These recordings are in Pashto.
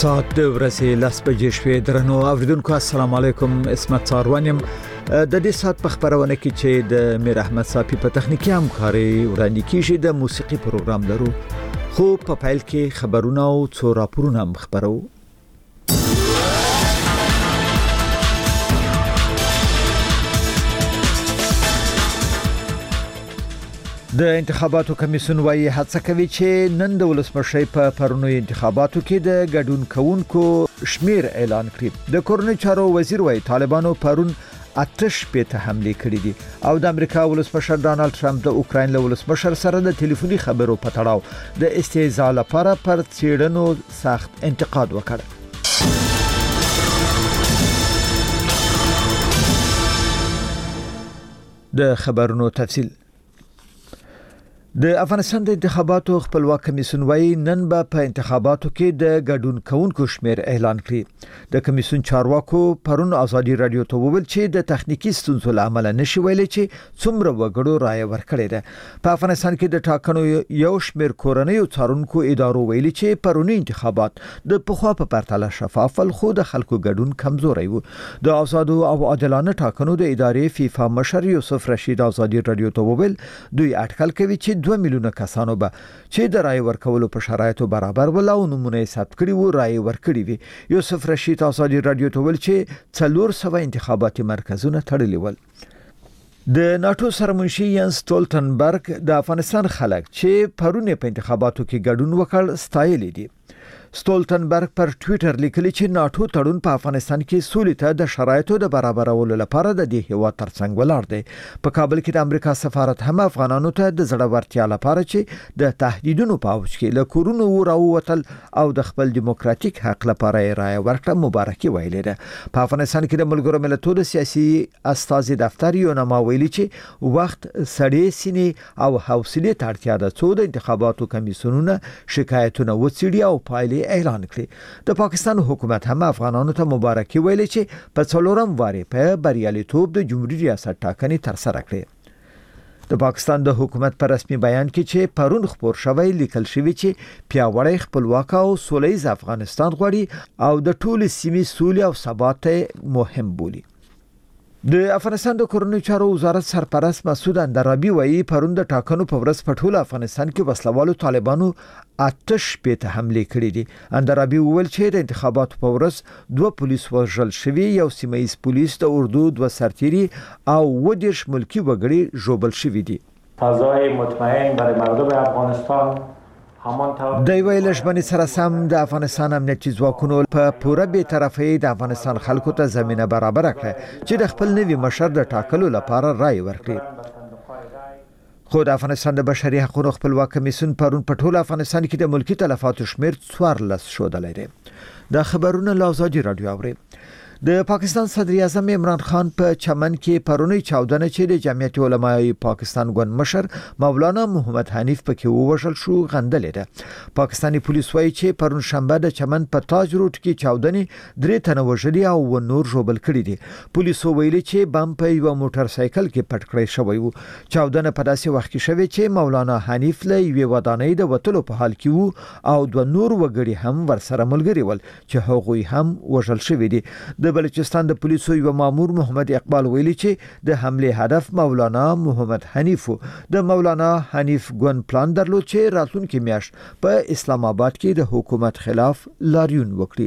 ساعت د ورځې 10 بجې شوې درنو اوریدونکو السلام علیکم اسمت څارونیم د دې سات په خبرونه کې چې د میر احمد صافي په تخنیکی همکاري وړاندې کیږي د موسیقي پروګرام لرو خو په فایل کې خبرونه او څو راپورونه خبرو د انتخاباتو کمیسیون وايي هڅه کوي چې نن د ولسمشر په پرونی انتخاباتو کې د ګډون کوونکو شمیر اعلان کړي د کورنۍ چارو وزیر وايي طالبانو پرون آتش په حمله کړې دي او د امریکا ولسمشر ډانلډ ټرمپ د اوکرين له ولسمشر سره د ټلیفوني خبرو په تړاو د استهزاء لپاره پر څېړنو سخت انتقاد وکړ د خبرونو تفصیل د افغانستان د انتخاباتو خپلواک کمیسیون وايي نن به په انتخاباتو کې د ګډون کوونکو شمیر اعلان کړي د کمیسیون چارواکو پرون ازادي رادیو ته وویل چې د تخنیکی ستونزو لامل نشي ویلي چې څومره وګړو رائے ورکړي ده په افغانستان کې د ټاکنو یو شمیر کورنۍ او څارونکو ادارو ویلي چې پرونی انتخابات د پخوا په پرتله شفاف خو د خلکو ګډون کمزوري وو د آزادو او عادلانه ټاکنو د ادارې فیفا مشر یوسف رشید ازادي رادیو ته وویل دوی اټکل کوي چې 2 میلیونه کسانو به چې د رائے ورکولو په شرایطو برابر ولاو نمونه ثبت کړي وو رائے ورکړي وي یوسف رشید ازادي رادیو ته ویل چې 400 انتخاباتي مرکزونه تړلي ول د ناتو سرمنشي ینس ستولتنبرګ د افغانستان خلک چې پرونه په انتخاباتو کې ګډون وکړ ستایل دي ستولتنبرګ پر ټوئیټر لیکلی چې ناتو تړون په افغانستان کې سولې ته د شرایطو د برابرولو لپاره د دې هیواد ترڅنګ ولاړ دی په کابل کې د امریکا سفارت هم افغانانو ته د زړورتیا لپاره چې د تهدیدونو په اوج کې له کورونو راووتل او د خپل دیموکراتیک حق لپاره رائے ورکړه مبارکي ویلې ده په افغانستان کې د ملګرو ملتونو سیاسي استازي دفتر یو نامه ویلي چې وخت سړې سینې او حوصله ته اړتیا ده چې د انتخاباتو کمیسیونونه شکایتونه وڅېړي او پایلې اعلان کړي د پاکستان حکومت هم افغانانو ته مبارکي ویلي چې په څلورم واري په بریالیتوب د جمهوریت ریاست ټاکنې تر سره کړې د پاکستان د حکومت پر رسمي بیان کې چې پرون خبر شوی لیکل شوی چې پیاوړی خپلواک او سولهییز افغانستان غواړي او د ټول سیمې سولې او ثبات مهم بولي د افغانستان د کورنۍ چارو وزارت سرپرست مسعود اندرابي وايي پرون د ټاکنو په ورځ په ټول افغانستان کې وسلوالو طالبانو آتش په حمله کړې دي اندرابي وویل چې د انتخاباتو په ورځ 2 پولیس وژل شوي یو سیمایي پولیس د اردو 2 سرتیري او 10 ملکی وګړي ژوبل شوي دي فضای مطمئن برای مردم افغانستان د ویل شبني سره سم د افغانستان امنیتي ځواکونو په پوره بی‌طرفۍ د افغانستان خلکو ته زمينه برابر کړه چې د خپل نوي مشر د ټاکلو لپاره رائے ورکړي خو د افغانستان د بشري حقوقو خپلواک کمیسیون پرون په ټول افغانستان کې د ملکی تلفاتو شمیر 14 شودلې ده د خبرونو لازادي رادیو اوري د پاکستان صدر اعظم عمران خان په چمن کې پرونی چاودنه چې د جمعیت علماء پاکستان ګوند مشر مولانا محمد حنیف پکې ووژل شو غندلې ده پاکستاني پولیس وايي چې پرون شنبه د چمن په تاج روډ کې چاودنه 3 تنه وژلي او نور ژوبل کړي دي پولیسو ویلي چې بم په یو موټر سایکل کې پټ کړی شوی وو چاودنه په داسې وخت کې شوی چې مولانا حنیف له یوې ودانۍ د وټلو په حال کې وو او 2 نور وګړي هم ورسره ملګري ول چې هغوی هم وژل شوی دي د بلوچستان د پولیسو یو مامور محمد اقبال ویلي چې د حمله هدف مولانا محمد حنیف د مولانا حنیف ګوند پلان درلود چې راتلونکي میاشت په اسلام آباد کې د حکومت خلاف لاریون وکړي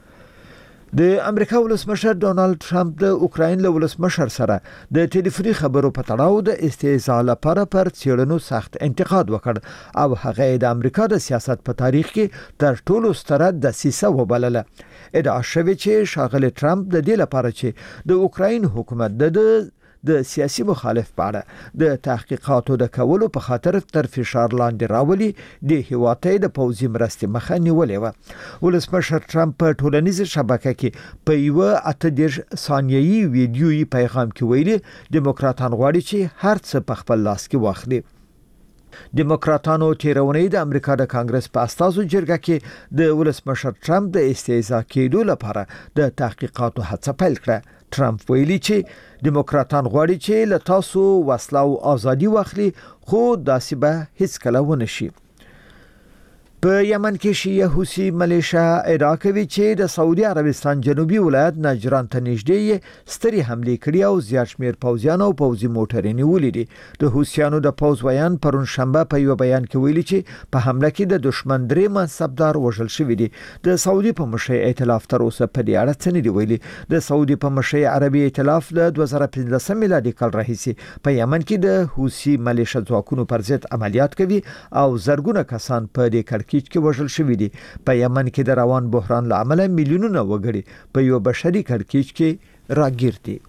د امریکا ولسمشر ډانلډ ټرمپ د اوکرين له ولسمشر سره د ټلیفوني خبرو په تړاو د استهزاء لپاره پر څېړنو سخت انتقاد وکړ او هغه د امریکا د سیاست په تاریخ کې تر ټولو ستره دسیسه وبلله ادعا شوی چې شاغله ټرمپ د دې لپاره چې د اوکرين حکومت د سیاسي مخالف پاړه د تحقیقاتو د کولو په خاطر تر فشار لاندې راولي د هیواته د پوزي مرستې مخه نیولې و ولسمشر ټرمپ په ټولنیزه شبکه کې په یو 8 ثانیه‌ای ویډیویي پیغام کې ویلي دیموکراتان غواړي چې هر څه په خپل لاس کې واخلي دیموکراتانو تیرونی د امریکا د کانګرس په استازو جرګه کې د ولسمشر ټرمپ د استهزاء کېدو لپاره د تحقیقاتو هڅه پیل کړه ټرمپ ویلي چې دیموکراتان غواړي چې له تاسو وسله او ازادي واخلي خو داسې به هیڅ کله ونه شي په یمن کې شیعه حوثي ملیشیا ادعا کوي چې د سعودي عربستان جنوبي ولایت نجران ته نږدې ستري حمله کړې او زیات شمېر پوځیان او پوځي موټرې نیولې دي. د حوثیانو د پوځ ویان پرون شنبه په یو بیان کې ویلي چې په حمله کې د دشمن درې منصبدار وژل شوی دي. د سعودي په مشرۍ ائتلاف تر اوسه په دې اړه څه نه دی ویلي. د سعودي په مشرۍ عربي ائتلاف له 2015 میلادي کال راهیسې په یمن کې د حوثي ملیشیا ځواکونو پر ضد عملیات کوي او زرګونه کسان په دې کړکېچ کې وژل شوی دي. په یمن کې د روان بحران لامل میلیونونه وګړي په یو بشري کړکېچ کې راګیر دي.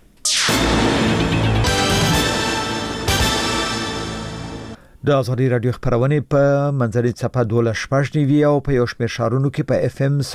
د ازادي رادیو خبرونه په منځنۍ صفحه 12 او په یو شمېر شارونو کې په اف ام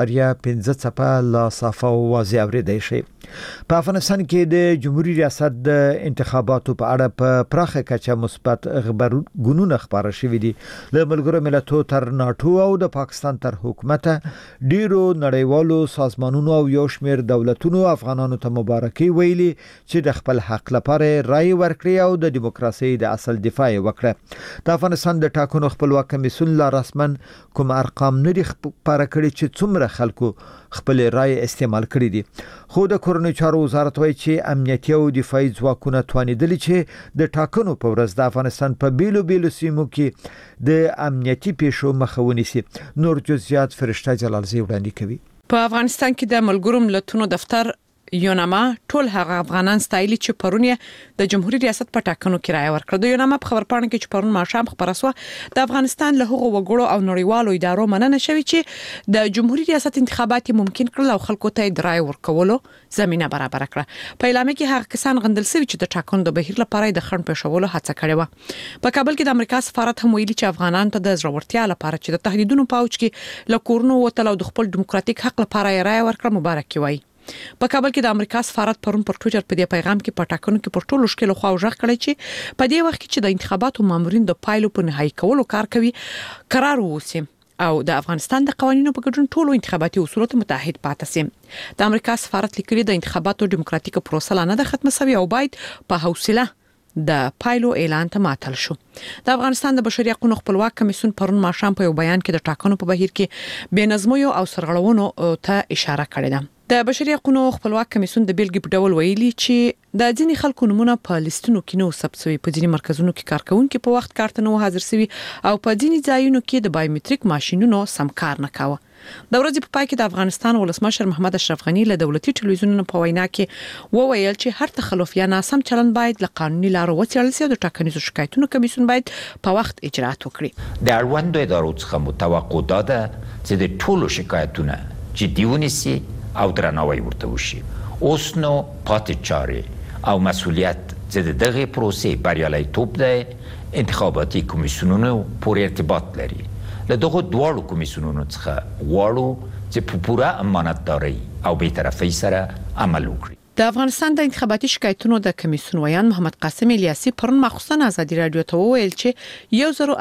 0.15 صفحه لا صفحه واضح اوریدای شي. په افغانستان کې د جمهوریت ریاست د انتخاباتو په اړه په پراخه کچه مثبت خبرونه خبره شوې دي. له ملګرو ملتونو تر ناتو او د پاکستان تر حکومت ډیرو نړیوالو سازمانونو او یو شمېر دولتونو افغانانو ته مبارکي ویلي چې د خپل حق لپاره رائے ورکړي او د دیموکراسي د اصل دفاع وکړي. د افغانستان د ټاکنو خپلواک کمیسیون لا رسمن کوم ارقام نه دي خبره کړي چې څومره خلکو خپل رائے استعمال کړي دي. خو د کورنۍ چارو وزارت وایي چې امنیتي او دفاعي ځواکونه توانیدلي چې د ټاکنو په ورځ د افغانستان په بیلو سیمو کې د امنیتي پیښو مخه ونیسي. نور جزئیات فرشته جلالزی وړاندې کوي. په افغانستان کې د ملګرو ملتونو دفتر یوناما ټول هغه افغانان ستایلی چې پرونی د جمهوریت ریاست په ټاکنو کې رائے ورکړه. د یوناما په خبرپاڼه کې چې پرون ماښام خبره شوه د افغانستان له هغو وګړو او نړیوالو ادارو مننه شوې چې د جمهوریت ریاست انتخابات ممکن کړل او خلکو ته د رائے ورکولو زمينه برابر کړه. په اعلان کې هغه کسان غندل شوی چې د ټاکنو د بهیر لپاره د خنډ پېښولو هڅه کړې و. په کابل کې د امریکا سفارت هم ویلي چې افغانان ته د ضرورتیا لپاره چې د تهدیدونو په اوج کې له کورونو وتل او د خپل دیموکراتیک حق لپاره رائے ورکړه مبارکي وایي. په کابل کې د امریکا سفارت پرون پر ټوئیټر په دې پیغام کې په ټاکنو کې پر ټولو شکل خو ژغ کړی چې په دې وخت کې چې د انتخاباتو مامورین د پایلو په نهایی کولو کار کوي قرار ووسی او د افغانستان د قوانینو په ګډون ټولو انتخاباتي اصولو ته متحد پاتې سي. د امریکا سفارت لیکلي د انتخاباتو دیموکراتیک پروسه نه د ختمه سوي او باید په حوصله د پایلو اعلان ته ماتل شو. د افغانستان د بشري حقوقو خپلواک کمیسیون پرون ماښام په یو بیان کې د ټاکنو په بهیر کې بېنظمیو او سرغړونو ته اشاره کړې ده. د بشري حقوقو خپلواک کمیسیون د بیلګې په ډول ویلي چې د ځینې خلکو نمونه په لیستونو کې نو ثبت شوی، په ځینې مرکزونو کې کارکونکو په وخت کارت نه حاضر شوی او په ځینې ځایونو کې د بایومټریک ماشینونو سم کار نه کاوه. د ورځې په پای کې د افغانستان ولسمشر محمد اشرف غنی له دولتي ټلویزیونونو په وینا کې وویل چې هر تخلف یا ناسم چلند باید له قانوني لارو وڅېړل شي او د ټاکنیزو شکایتونو کمیسیون باید په وخت اجرات وکړي. د اړوندو ادارو څخه متوقع ده چې د ټولو شکایتونه جدي ونیسي او درناوی ورته وشي. اوس نو پاتې چارې او مسؤلیت چې دغه پروسې بریالیتوب ده انتخاباتي کمیسیونونو پورې ارتباط لري. له دغه دواړو کمیسیونونو څخه غواړو چې په پوره امانتداري او بی‌طرفۍ سره عمل وکړي. د افغانستان د انتخاباتي شکایتونو د کمیسیون ویان محمد قاسم الیاسی پرون مخصوصا ازادي رادیو ته وویل چې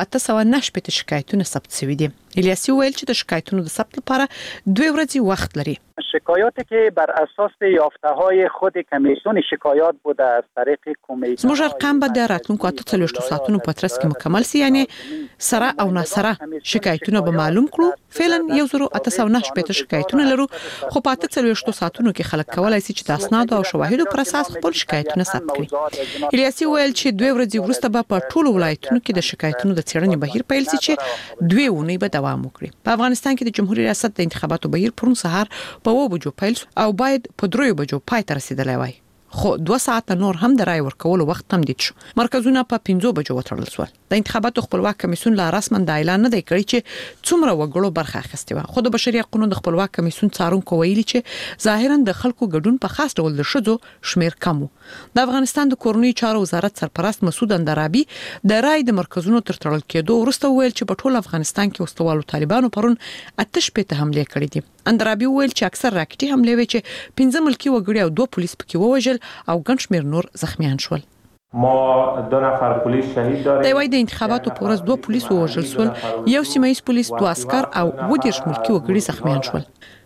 1809 شکایتونه ثبت شوي دي. الیاسی ویل چې د شکایتونو د ثبت لپاره 2 ورځې وخت لري. شکایاتی که بر اساس یافته‌های خود کمیسیون شکایات بوده از طریق کمیسیون زموږ ارقام به د راتلونکو 48 ساعتونو په ترڅ کې مکمل سي، یعنی سره او ناسره شکایتونه به معلوم کړو. فعلا 1809 شکایتونه لرو، خو په 48 ساعتونو کې خلک کولای شي چې د اسناد او شواهدو پر اساس خپل شکایتونه ثبت کړي. الیاسی ویل چې 2 ورځې وروسته به په ټولو ولایتونو کې د شکایتونو د څېړنې بهیر پیل شي چې 2 اونۍ به دوام وکړي. په افغانستان کې د جمهوریت ریاست د انتخاباتو بهیر پرون سهار په 2 بجو پیل او باید په 3 بجو پای ته رسیدلی وای، خو 2 ساعته نور هم د رای ورکولو وخت تمدید شو. مرکزونه په 5 بجو وتړل شول. د انتخاباتو خپلواک کمیسیون لا رسمن د اعلان نه دی کړی چې څومره وګړو برخه اخیستې و، خو د بشري حقوقو د خپلواک کمیسیون څارونکو ویلي چې ظاهرا د خلکو ګډون په خاص ډول د شذو شمیر کم و. د افغانستان د کورنۍ چارو وزارت سرپرست مسعود اندرابي د رای د مرکزونو تر تړل کېدو وروسته ویل چې په ټول افغانستان کې وسلوالو طالبانو پرون 8 حمله کړې دي. اندرابي ویل چې اکثر راکټي حمله وی چې 15 ملکی وګړي او 2 پولیس پکې ووژل او ګڼ شمېر نور زخمیان شول. ما 2 نفر پولیس شهید داریم. د انتخاباتو په ورځ 2 پولیس ووژل شول، یو سیمایي پولیس 2 عسكر او 20 ملکی وګړي زخمیان شول.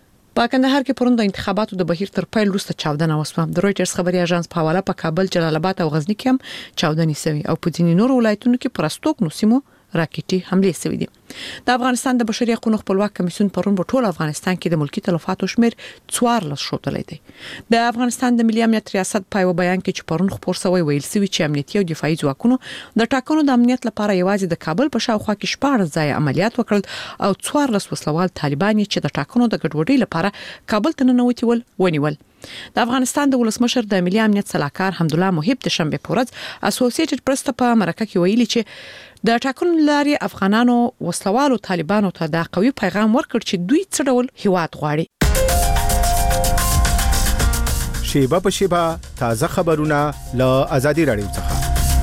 په کندهار کې پرون د انتخاباتو د بهیر تر پیل وروسته چاودنه وسوه. د رويټرز خبري اژانس په حواله په کابل، جلال آباد او غزنی کې هم چاودنې شوې او په ځینې نور ولایتونو کې پرستوک نو سیمو راکټي حمله شوې دي. د افغانستان د بشري حقوقو خپلواک کمیسیون پرون په ټول افغانستان کې د ملکی تلفاتو شمیر 14 شوتلې دي. د افغانستان د ملي امنیت ریاست په بیان کې چې پرون خبر شوی ویل شوی چې امنیتي او دفاعي ځواکونو د ټاکنو د امنیت لپاره یوازې د کابل په شاوخوا کې 14 ځای عملیات وکړل او 14 وسلوال طالبان چې د ټاکنو د ګډوډۍ لپاره کابل ته ننوتي ونیول. د افغانستان د ولسمشر د ملي امنیت صلاحکار حمدالله محب د شنبه په ورځ اسوسییټډ پریس ته په مرکه کې ویلي چې د ټاکنو لاري افغانانو وسلوالو طالبانو ته د قوي پیغام ورکړ چې دوی څه ډول هیواد غواړي. شیبه په شیبه تازه خبرونه له آزادي رادیو څخه.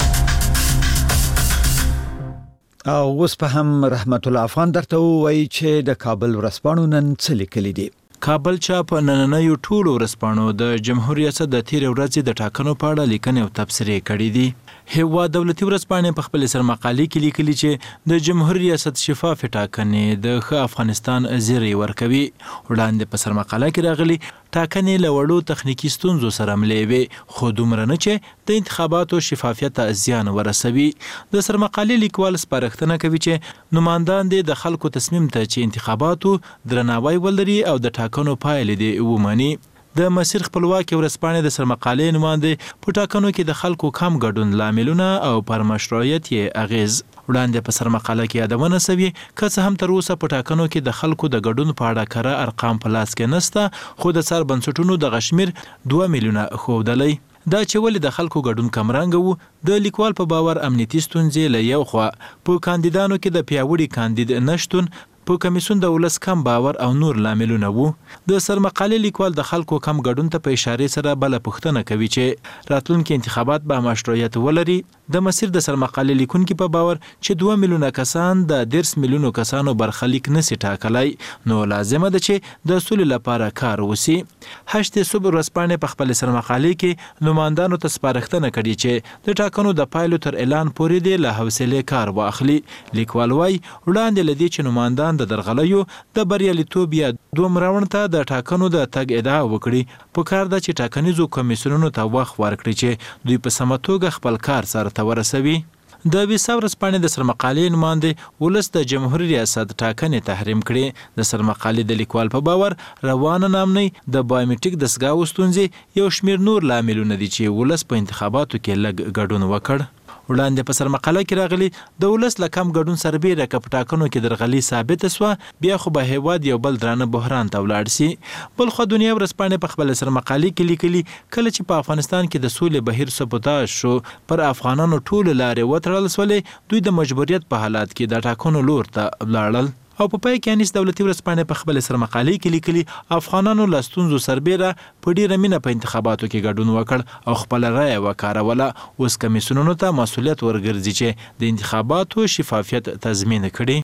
او اوس په هم رحمت الله افغان درته وایي چې د کابل ورځپاڼو نن څه لیکلي دي. کابل چاپ نننیو ټولو ورځپاڼو د جمهوریت ریاست د تیر ورځې د ټاکنو په اړه لیکنې او تبصرې کړې دي. هوا دولتي ورځپاڼې په خپل سرمقالې کې لیکلي چې د جمهوریت ریاست شفاف ټاکنې د ښه افغانستان زیری ورکوي. وړاندې په سرمقاله کې راغلي ټاکنې له وړو تخنیکی ستونزو سره ملې وي خو دومره نه چې د انتخاباتو شفافیت زیان ورسوي. د سرمقالې لیکوال سپارښتنه کوي چې نمائندان د خلکو تصمیم ته چې انتخاباتو درناوی ولري او د ټاکنو پایلې دې ومني. د مسیر خپلواکي ورځپاڼې د سرمقالې نماینده په ټاکنو کې د خلکو کم ګډون لاملونه او پر مشروعیت یې اغیز وړاندې په سرمقاله کې یادونه شوی که څه هم تر اوسه په ټاکنو کې د خلکو د ګډون په اړه کره ارقام په لاس کې نشته خو د سر بنسټونو د غشمیر 2 میلیونه ښودلی. دا چې ولې د خلکو ګډون کمرنګ وو د لیکوال په باور امنیتي ستونزې له یو خوا په کاندیدانو کې د پیاوړي کاندید نشټون په کمیسیون د ولس کم باور او نور لاملونه وو. د سرمقالې لیکوال د خلکو کم ګډون ته په اشاره سره بل پوښتنه کوي چې راتلونکي انتخابات به مشروعیت ولري. د مسیر د سرمقالې لیکونکو په باور چې 2 میلیونه کسان د 10 میلیونو کسانو برخلیک نشي ټاکلای نو لازمه ده چې د سولې لپاره کار وسی. هشت صبح ورځپاڼې په خپل سرمقالې کې نمائندانو ته سپارښتنه کړې چې د ټاکنو د پایلو تر اعلان پورې د له حوصله کار واخلي. لیکوال وايي وړاندې لدی چې نمائندان د درغلیو د بریالیتوب یا دوم راوند ته د ټاکنو د تګ ادعا وکړي. په کار د چې ټاکنیزو کمیسیونونو ته وخت ورکړي چې دوی په سمه توګه خپل کار سره ورسوي. د ویسا ورځپاڼې د سرمقالې نماینده ولس د جمهوریت ریاست ټاکنې تحریم کړي. د سرمقالې د لیکوال په باور روانه نامنۍ د بایومټریک دستګاو ستونزې یو شمیر نور لاملونه دي چې ولس په انتخاباتو کې لږ ګډون وکړ. وړاندې په سرمقاله کې راغلي د ولس له کم ګډون سربېره که په ټاکنو کې درغلي ثابته سوه بیا خو به هیواد یو بل درانه بحران ته ولاړ سي. بلخو دنیا ورځپاڼې په خپل سرمقالې کې لیکلي کله چې په افغانستان کې د سولې بهیر سبوتاژ شو پر افغانانو ټول لارې وتړل سولې دوی د مجبوریت په حالات کې د ټاکنو لور ته ولاړل. او په پای کې انیس دولتي ورځپاڼې په خپل سرمقالې کې لیکلي افغانانو له ستونزو سربېره په ډیره مینه په انتخاباتو کې ګډون وکړ او خپل رایه وکاروله. اوس کمیسیونونو ته مسؤلیت ورګرځي چې د انتخاباتو شفافیت تضمین کړي.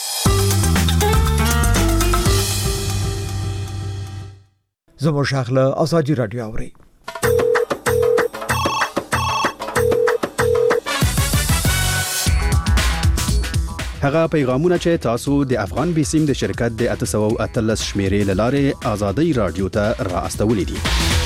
زموږ شاخله آزادي رادیو اوري. هغه پیغامونه چې تاسو د افغان بیسیم د شرکت د 813 شمیرې لاره آزادي رادیو ته را استولې دي.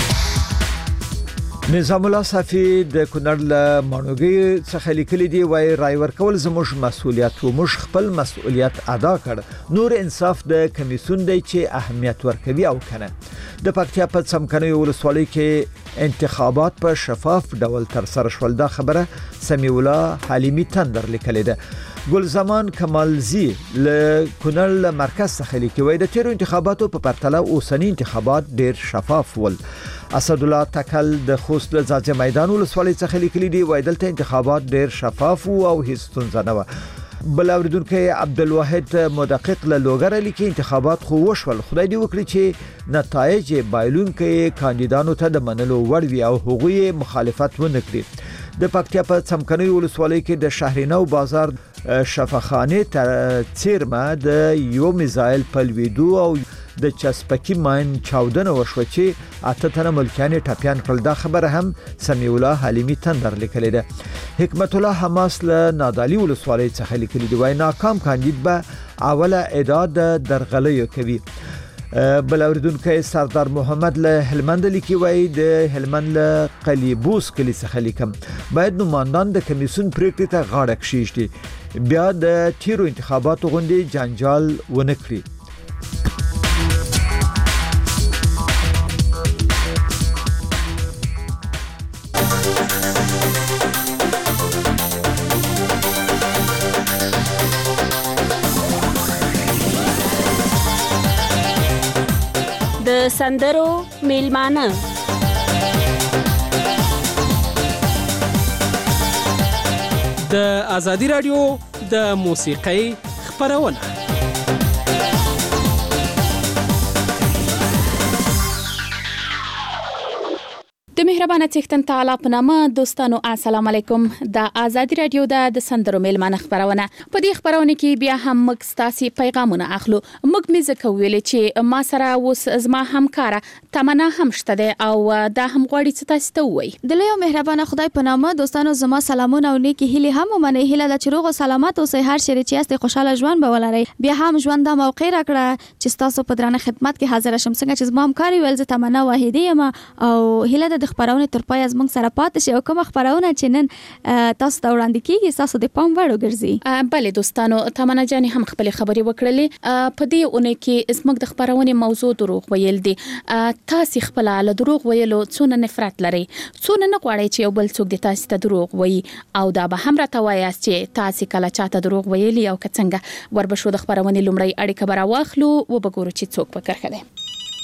نظام الله صافي د کونړ له مانوګي څخه لیکلي دی وای رای ورکول زموږ مسؤلیت او موږ خپل مسؤلیت ادا کړ. نور انصاف د کمیسیون دی چې اهمیت ورکوي او کنه. د پکتیا په څمکنیو ولسوالۍ کې انتخابات په شفاف ډول تر سره شول. دا خبره سمیع الله حلیمی تندر لیکلې ده. ګلزمان کمالزی له کونړ مرکز څخه لیکي د تیرو انتخاباتو په پرتله اوسنی انتخابات ډیر شفاف ول. اسد الله تکل د خوست له ځاځي میدان ولسوالۍ څخه لیکلي دی دلته انتخابات ډیر شفاف او هیڅ ستونزه نه و. بل اوریدونکو عبدالواحد مدقق له لوګر لیکي انتخابات خو وشول خدای دې وکړي چې نتایج بایلونکو کاندیدانو ته د منلو وړ وي او هغوی مخالفت ونه کړي. د پکتیا په څمکنیو ولسوالۍ کې د شهرینو بازار شفاخانه تر څیرمه د یو میزایل پلویدو او د چسپکی ماین چاودنه وشو چې اته تنه ملکیان ټاپیان کړل. دا خبره هم سمیع الله حلیمی تندر لیکلې ده. حکمت الله حماس له نادالی ولسوالۍ څخه لیکلي دی ناکام کاندید به اوله اعداد درغلیو کوي. بل اوریدونکو سردار محمد له هلمند لیکي وای د هلمند له قلیبوس کلی څخه لیکم باید نمائندان د کمیسیون پریکړې ته غاړه کښیږدي بیا د تیرو انتخاباتو غونډې جنجال ونه کړي. د سندرو میلمانه د ازادي رادیو د موسیقۍ خبرونه. د مهربانه څښتن تعالی په نامه دوستانو السلام علیکم. د ازادي رادیو د سندرو میلمانه خبرونه په دې خبرونه کې بیا هم موږ ستاسو پیغامونه اخلو. موږ مې ځکه ویلې چې ما سره اوس زما همکاره تمنا هم شته ده او دا هم غواړي چې تاسو ته وایي. د لوی مهربانه خدای په نامه دوستانو زما سلامونه او نیکی هیله هم ومنه. هیله د چروغ او سلامت او هر شری چې است خوشاله ژوند به ولرئ. بیا هم ژوند د موقع راکړه چې تاسو په درانه خدمت کې حاضر شم. څنګه چې زما همکاري ول ز تمنا واحدی یم او هیله د خبرونه تر پای از موږ سره پاتې شي او کوم خبرونه چې نن تاسو ته وړاندې کیږي تاسو د پام وړ وګرځي. بله دوستانو تمنا جان هم خپل خبري وکړلې په دې اونۍ کې زموږ د خبرونه موضوع دروغ ویل دي. تاسو خپل له دروغ ویلو څونه نفرت لري څونه نه غواړئ چې یو بل څوک د تاسو ته دروغ وایي او دا به هم راته وایاست چې تاسو کله چاته دروغ ویلي او څنګه وربشو د خبرونه لومړی اړیکه برا واخلو و بګورو چې څوک په کرخه ده.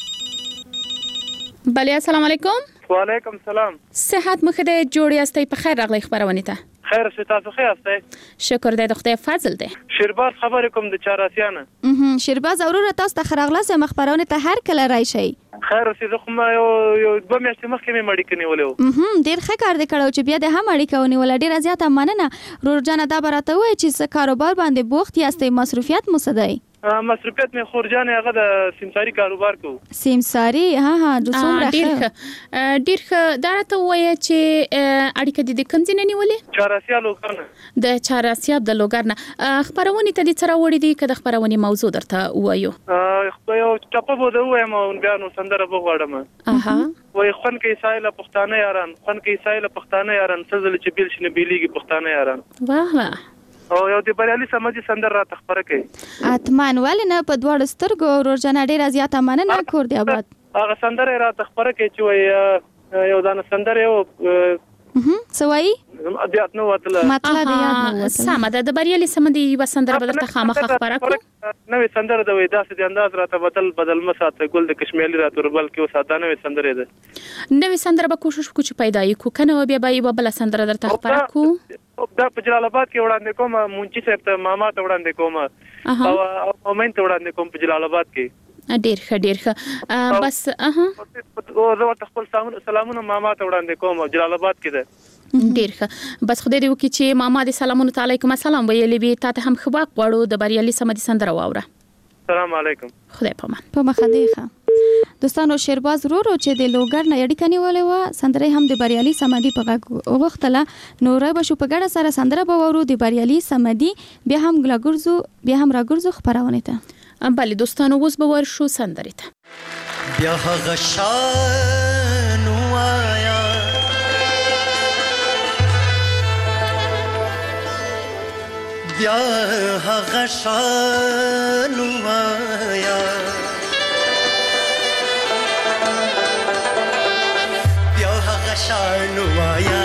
بله السلام علیکم. وعلیکم السلام. صحت مخ دې جوړی استي په خیر راغلی خبرونه ته. خیر شه تاسو خیر استي. شکر دې د خدای فضل دی. شیرباز خبر کوم د چاراسیانه. شیرباز اورور تاسو ته خراغله مخبرونه ته هر کله راشي. خیر اوسې زه خو یو دوه میاشتې مخکې مې مړی کني ولې. ډیر ښه کار دې کړو چې بیا د هم اړیکه ونیول. ډیر زیاته مننه. رورجانه دا براته وای چې کاروبار باندې بوخت یاستئ مصروفیت مو مصروفیت می خورجان هغه د سیمساری کاروبار کو. سیمساری ها د څومره ډیر ښه دا ته وای چې اړیکه د کوم ځای نیولې؟ چاراسیا لوګرنه. د چاراسیا د لوګرنه خبرونه ته د سره وړي دي کده خبرونه موضوع درته وایو. خو یو ټاپه بده وایم بیا نو سندره بغواړم. وای خون کې سایله پښتانه یاران خون کې سایله پښتانه یاران سزل چې بیل شنه بیلیږي پښتانه یاران. واه او یو د بریالي سمجي سندر را تخبره کوي. اتمان ولنه په دوړ سترګو ورجن ډیر زیاته مننه کور دی آباد. هغه سندر را تخبره کوي چې وای یو دانه سندر یو سوي دیات نو وتله مطلب یاد نو سم د بریالي سمدي وسندر بدل ته خامخ خبره کو. نوې سندر د وې داسې د انداز راته بدل مساته ګل د کشمیري راته وربل کې وساده نوې سندر ده. نوې سندر به کوشش وکړو چې پیدا یې کو کنه بیا به بل سندر درته خبره کو. دا په جلال آباد کې وړاندې کوم مونچی صاحب ته ماما ته وړاندې کوم او مين ته وړاندې کوم په جلال آباد کې. ډیر ښه بس او زه ورته خپل سلامونه ماما ته وړاندې کوم جلال آباد کې ده. ډیر ښه بس خدای دې وکړي چې ماما دې سلامونه علیکم السلام ویلې وي ته هم خبر غواړو د بریالي سمدي سندره واوره. السلام علیکم. خدای پامان. په مخه دی ښه. دوستانو شیرباز ورو چې د لوګر نه اړیکه نیولې و سندره هم د بریالي سمدي په وختله نور به شو په ګډه سره سندره به ورو د بریالي سمدي بیا هم راګرزو خبرونه ته. بله دوستانو اوس به ورشو سندرې ته. بیا هغه شان وایا بیا هغه شان وایا بیا هغه شان وایا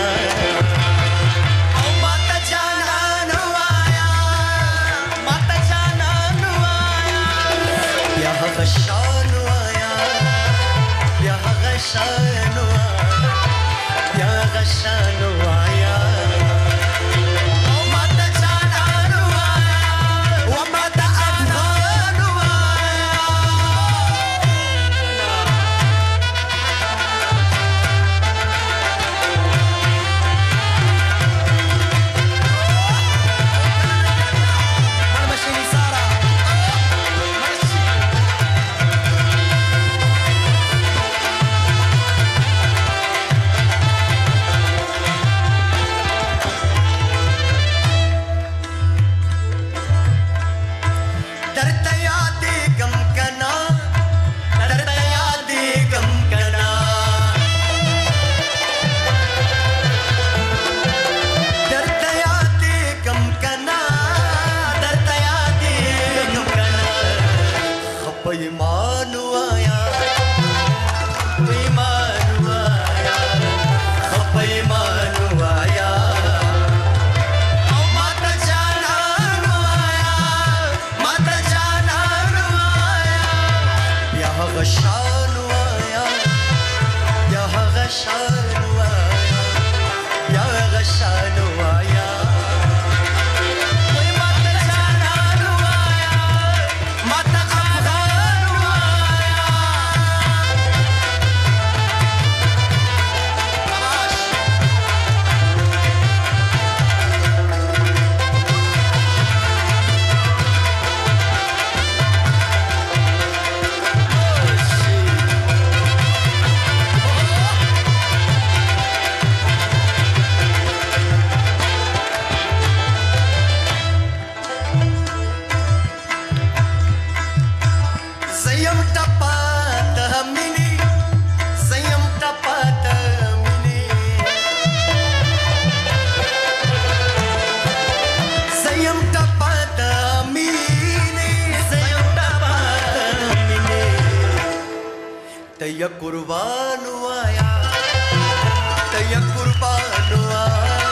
या कुर्बान आया तया कुर्बान आया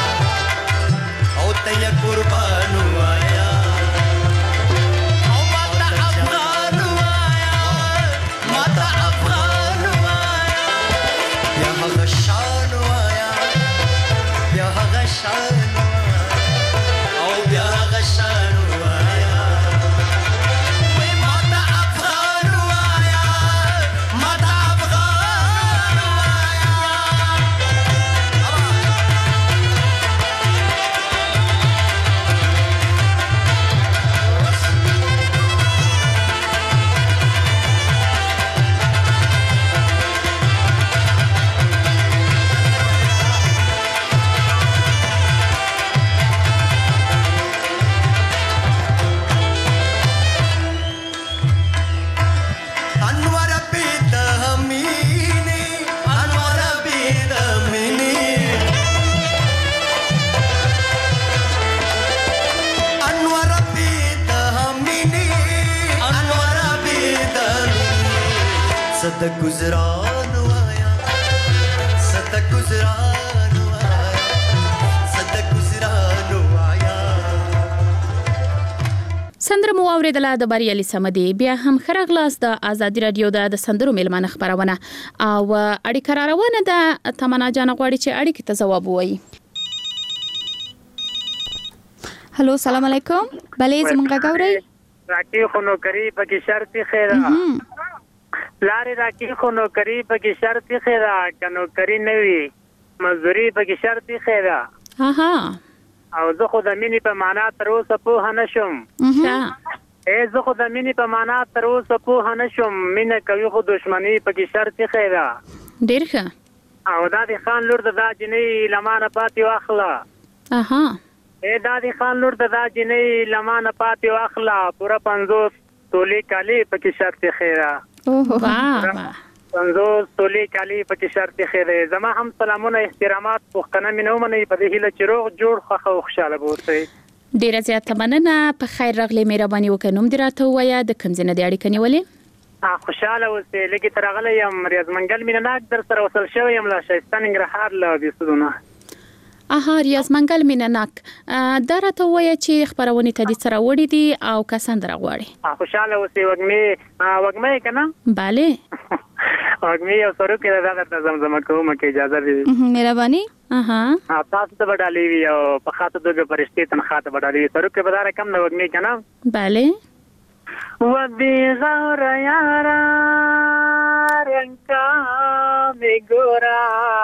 ओ तया कुर्बान आया ओ माता अफगान आया माता अफगान आया यहाँ गशान आया यहाँ गशान आया ओ यहाँ गशान सदक गुजरान आया सदक गुजरान आया सदक गुजरान आया سندره مو اوریدله د بریالي سمدي بیا هم خرغلاس د ازادي رادیو د سندرو میلمانه خبرونه او اړیکه روانه ده تمنا جان غواړي چې اړیکه ته جواب وایي. هلو سلام علیکم بلې زمونږه غوړی راکی خو نو کری پکې شرط خیره لارې راکی خو نو کری پکې شرط خیره کنو کری نوي مزدوري پکې شرط خیره او زه خو د مینې په معنا تر اوسه پوه نه شم زه خو د مینې په معنا تر اوسه پوه نه شم مینه کوي خو دشمنی پکې شرط خیره ډېر ښه او دا د خان لور د دا جنې لمانه پاتې واخله دا د خان لور د دا جنې لمانه پاتې واخله پوره 50 تولې کالی پکې شرط خیره واه 50 تولې کالی پکې شرط خیره زما هم سلامونه احترامات پوښتنه مې نه ومني په دې هیله چې روغ جوړ خو خوشاله بوسئ. ډیره زیاته مننه په خیر راغلی مهرباني وکړئ نوم دې راته ووایه د کوم ځای نه دې اړیکه نیولې؟ خوشاله اوسئ لږ تر راغلی یم ریاض منګل مینناک در سره وصل شوی یم له ښایسته ننګرهار له بیسودونه. ریاض منګل مینناک دا راته ووایه چې خپرونې ته دې سره وړي دي او که سندره غواړي؟ خوشاله اوسئ وږمې که نه؟ بله وږمې یو سروکې ده دا درته زمزمه کوم که اجازه وي مهرباني تاسو ته به ډالۍ وي او په خاصه توګه فرشتې تنخواه ته به ډالۍ وي سروکې به دا رقم نه وږمې که نه؟ بله ودې غوره یاره رنګه مې ګوره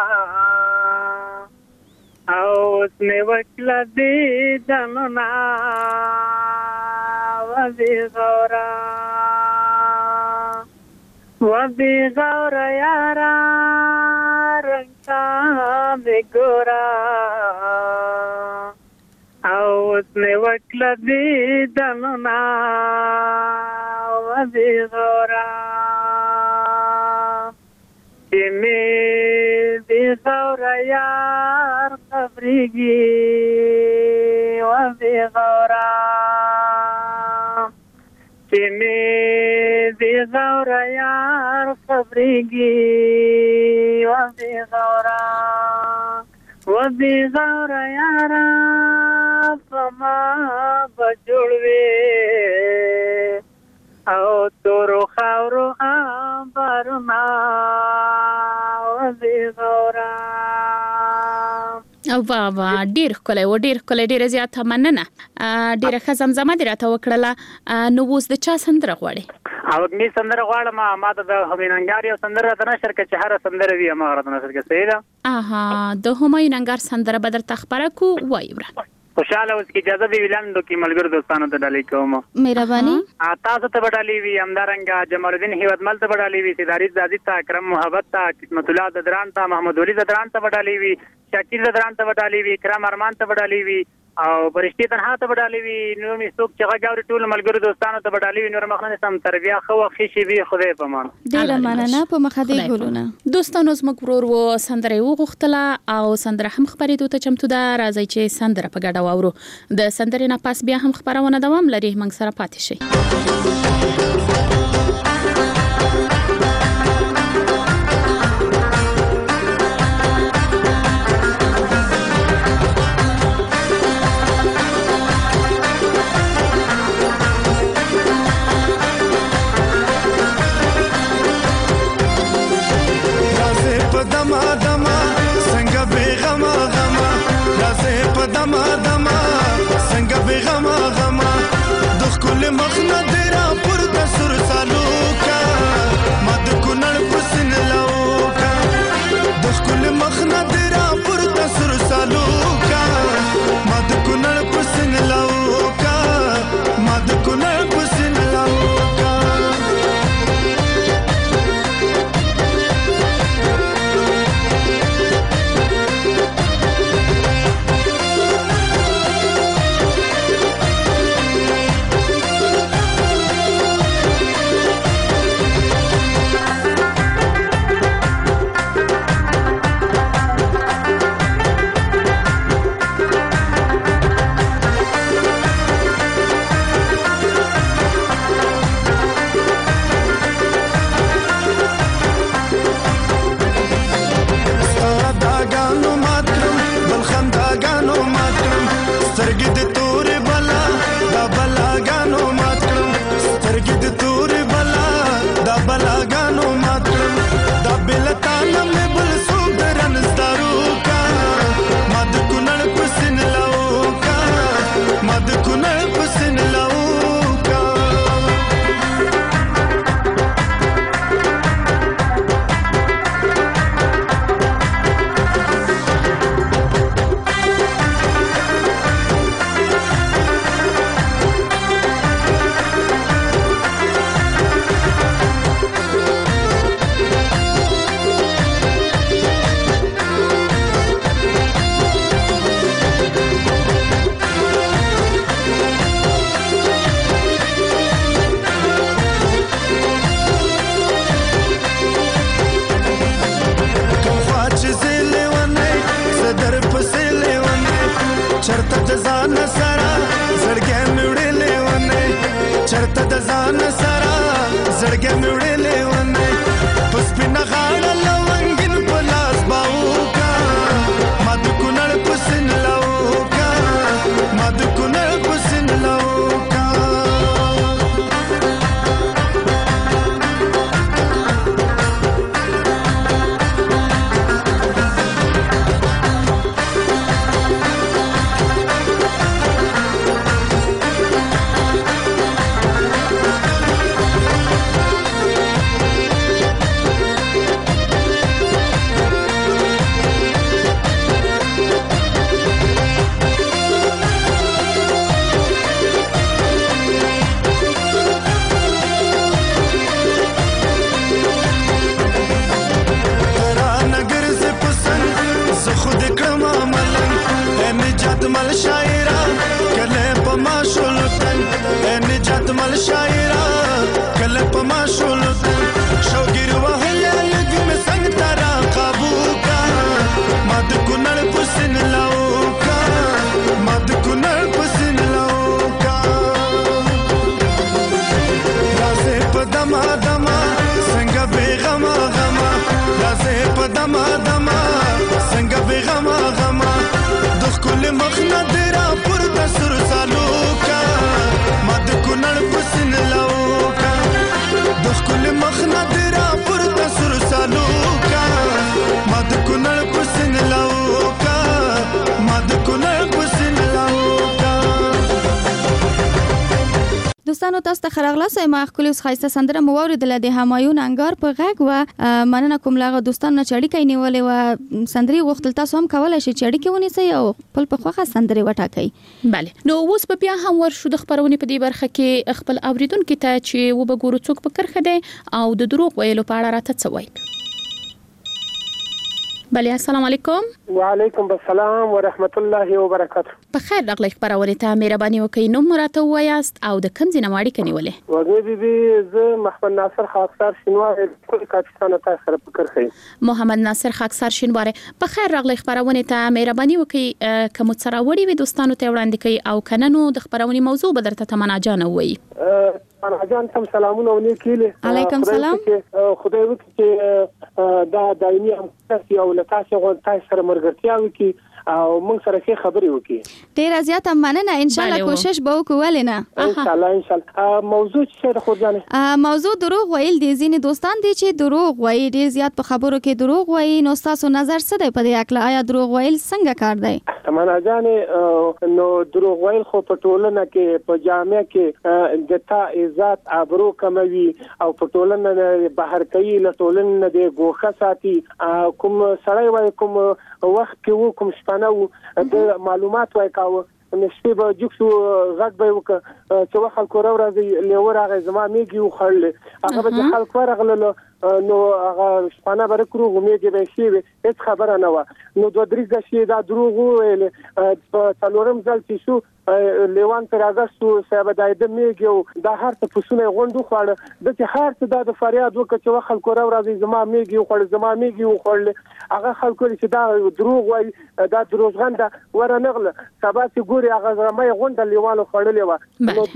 او اوس مې وکړه دې دننه ودې غوره ودې غوره یاره رنګه مې ګوره او اوس مې وکړه دې دننه ودې غوره چې مې دې غوره یار خبرېږي ودې غوره چې مې دې غوره یار خبرېږي ودې غوره ودې غوره یاره په ما به جوړ وې او تورو خاورو بارونه ودې غوره. واه ډیر ښکلی و ډیر ښکلی ډیره زیاته مننه ډیره ښه زمزمه دې راته وکړله نو اوس د چا سندره غواړې؟ وږمې سندره غواړم ما ته د همایون انګار یو سندره راته نشر که چې هره سندره وي هماغه راته نشر که صحیح ده د همایون انګار سندره به درته خپره کړو وایي وره خوشاله اوس کې اجازه دی ویلاندو کې ملګرو دوستانو ته ډالۍ کوم مهرباني تاسو ته ډالۍ وي همدارنګه جمال الدین هیوادمل ته ډالۍ وي سیداری زادی ته اکرم محبت ته قسمت الله ددران ته محمد ولی ددران ته ډالۍ وي شاکر ددران ته ډالۍ وي کرام ارمان ته ډالۍ وي او فرشتي تنها ته ډالۍ وي نو می څوک چې غاوري ټول ملګرو دوستانو ته ډالۍ وي نور مخنه سم تربیه خو خشي وي خدای په مان ډیره مننه په مخه دی ګلونه دوستانو زموږ ورور و سندره وغوښتله او سندره هم خبرېدو ته چمتو ده راځي چې سندره په ګډه واورو د سندرې نه پاس بیا هم خبرونه دوام لري موږ سره پاتې شي خل مخنا درا پر د سر سالو کا مد کونړ پسن لوکا د خل مخنا درا پر د سر سالو کا مد کونړ پسن لوکا مد کونړ پسن لوکا دوستانو تاسو ته خراغلاس ما خپل خاصه سندره موارد د همایون انګار په غږ و مننه کوم لاغه دوستانو چړی کینی ولې و سندري غوښتل تاسو هم کولای شئ چړی کې ونیسئ او خپل په خوخه سندري وټاکئ. bale نو اوس په بیا هم ورشو د خبرونه په دې برخه کې خپل اوریدونکو ته چې وبګورو څوک په کرخه ده او د دروغ ویلو په اړه راته څه وایي. بله السلام علیکم. وعلیکم السلام ورحمت الله وبرکاته. په خیر راغلی خبرونه ته مهرباني وکړئ نو مراته وایاست او د کوم ځای نواړي کنيولې. وګورئ بي زه محمد ناصر خاکسار شینوار کل پاکستان ته سره فکر خي. محمد ناصر خاکسار شینوار په خیر راغلی خبرونه ته مهرباني وکړئ کوم څه راوړي وي دوستانو ته وړاندې کړئ او کننو د خبرونه موضوع به درته تمنا جان وایي. انا جان تم سلامونه ونیکیله. علیکم سلام. خدای وکړي دا دایمي هم تاسو او لتاسو غو تاسو سره مرګرتیا وکي او موږ سره کې خبرې وکي. ډیر زیات مننه ان شاء الله کوشش به وکړو ولنه ان شاء الله موضوع څه خو ځانه موضوع دروغ ویل دي ځینې دوستان دي چې دروغ وایي ډیر زیات په خبرو کې دروغ وایي نو تاسو نظر څه دی په دې اړه آیا دروغ ویل څنګه کار دی تمنا جانې نو دروغ ویل خو په ټولنه کې په جامعه کې د تا عزت ابرو کموي او په ټولنه بهر کوي له ټولنه د ګوخه ساتي کوم سړی وای کوم وخت کې کوم شپانه د معلومات وای کاوه نشته به جوکسو غږ به وک چې خلکو راځي لیور هغه زما میږي وخړل هغه به خلک ورغله نو هغه شپانه برکرو غمیږي به شي هیڅ خبره نه و نو دوه درې غشي دا دروغ ویل په څلورم ځل چې شو لیوان تر اگستو صاحب دایده میږي دا هر څه پسونه غونډو خړ د چې هر څه د فریاد وکړي چې خلکو راځي زما میږي وخړل زما میږي وخړل هغه خلکو چې دا دروغ وای دا دروغغند ورنغله سبا چې ګوري هغه زما غونډه لیوانو خړلې و نو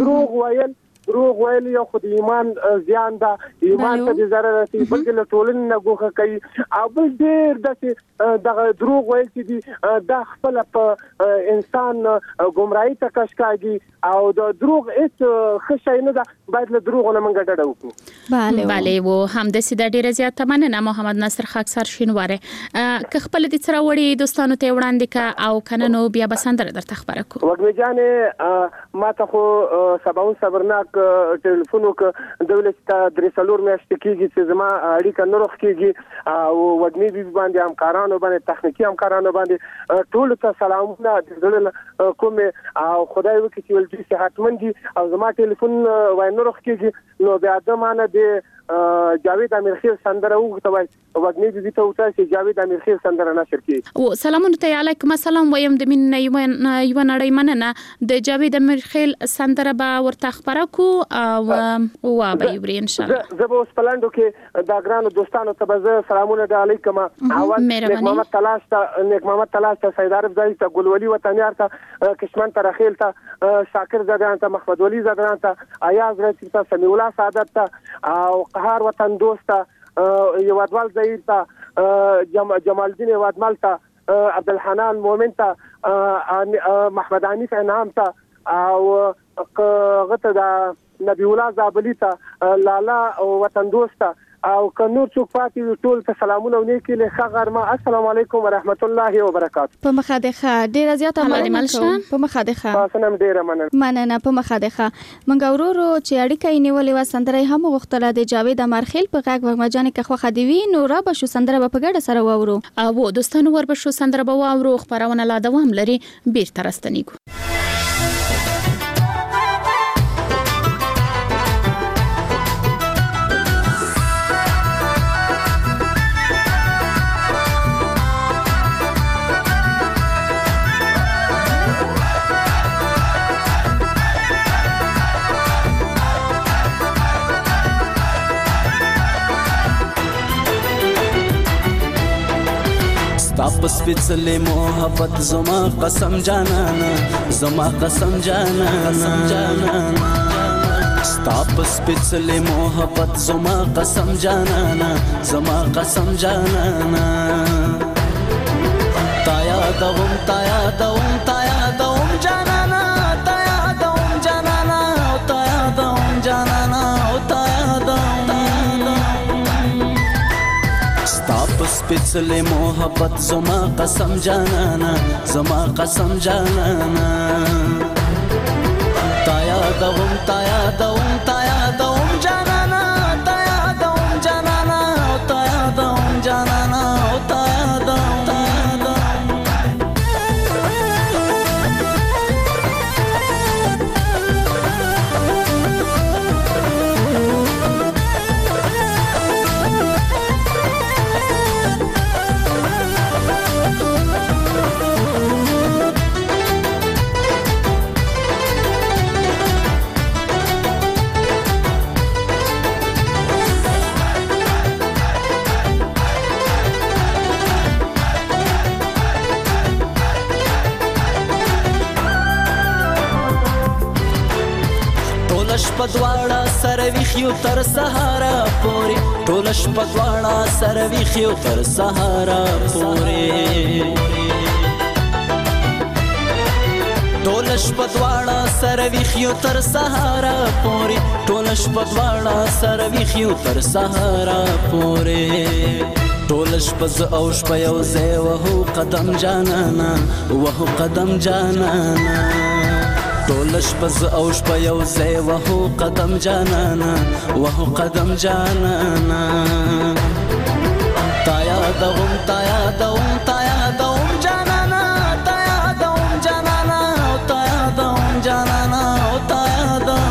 دروغ ویل یو خو د ایمان زیان ده ایمان ته ضرر رسي بلکې له ټولنې نه ګوښه کوي او بل ډېر داسې دغه دروغ ویل چې دي دا خپل په انسان ګمراهي ته کشکاږي او د دروغ هیڅ ښه شی نه ده باید له دروغو نه موږ ډډه وکړو بله و همداسې د ډېره زیاته مننه محمد ناصر خاکسار شینواره که خپل د سره وړي دوستانو ته وړاندې کا او کنه نو بیا به سندره درته خبره کو وګړي جانې ما ته خو سباون صبرناک ټلیفون وک دولت ته درسلور میاشتې کېږي چې زما اړیکه نه روخ کېږي او وګړي بي باندې همکارانو باندې تخنیکی همکارانو باندې ټول ته سلامونه دل کوم او خدای وکړي چې ولدي صحتمند دي او زما ټلیفون وای نه روخ کېږي نو بیا د مانه د جاوید امیرخیل سندره وغوښتوي وګړي دې ته وتا چې جاوید امیرخیل سندره نشر کړي او سلامونه ته علیکم السلام وایم د من یو نړۍ مننه د جاوید امیرخیل سندره به ورته خبره کو او به یوري ان شاء الله زه به اوس پلاندو کې دا ګرانو دوستانو ته به سلامونه د علیکم اول نیک محمد تلاش ته سید عارف زاهد ته ګلولي وطنیار ته کشمن ترخیل ته شاکر زدان ته محمد ولی زدان ته ایاز رئیس ته سمیع الله سعادت ته او قهار وطن دوست یوادوال زهیر ته جمال الدین یوادمال ته عبدالحنان مومن ته محمد عنیف انعام ته او غته دا نبی الله زابلی ته لالا وطن دوست او کنور څوک پاتې ټول ته سلامونه ونیکي له خغر ما السلام علیکم ورحمت الله وبرکاته په مخادخه ډیر زیاته مننه په مخادخه تاسو ډیر مننه په مخادخه منګ ورورو چې اړیکه نیولې و سندره هم غوښتله د جاوید امرخیل په غږ ومجانې که خو خدیوی نو را به شو سندره په ګډه سره وورو او دوستانو ور به شو سندره به وورو خبرونه لا دوام لري بیرته راستنیږو واپس پڅلې محبت زما قسم جانانا زما قسم جانانا ستاپس پڅلې محبت زما قسم جانانا زما قسم جانانا تایا دوم جانانا تایا دوم جانانا تایا دوم جانانا تایا دوم ستاپس پڅلې محبت زما قسم جانانا زما قسم جانانا تایا دوم جانانا تایا دوم جانانا تایا دوم جانانا تایا دوم پدواړه سره ویخیو تر سهارا پوري ټولش پدواړه سره ویخیو تر سهارا پوري ټولش پدواړه سره ویخیو تر سهارا پورې ټولش پدواړه سره ویخیو تر سهارا پورې ټولش پز او شپه یو ځای وهو قدم جانانا وهو قدم جانانا ټولش پز او شپه یو ځای وهو قدم جانانا وهو قدم جانانا تا یادوم تا یادوم تا یادوم جانانا تا یادوم جانانا تا یادوم جانانا تا یادوم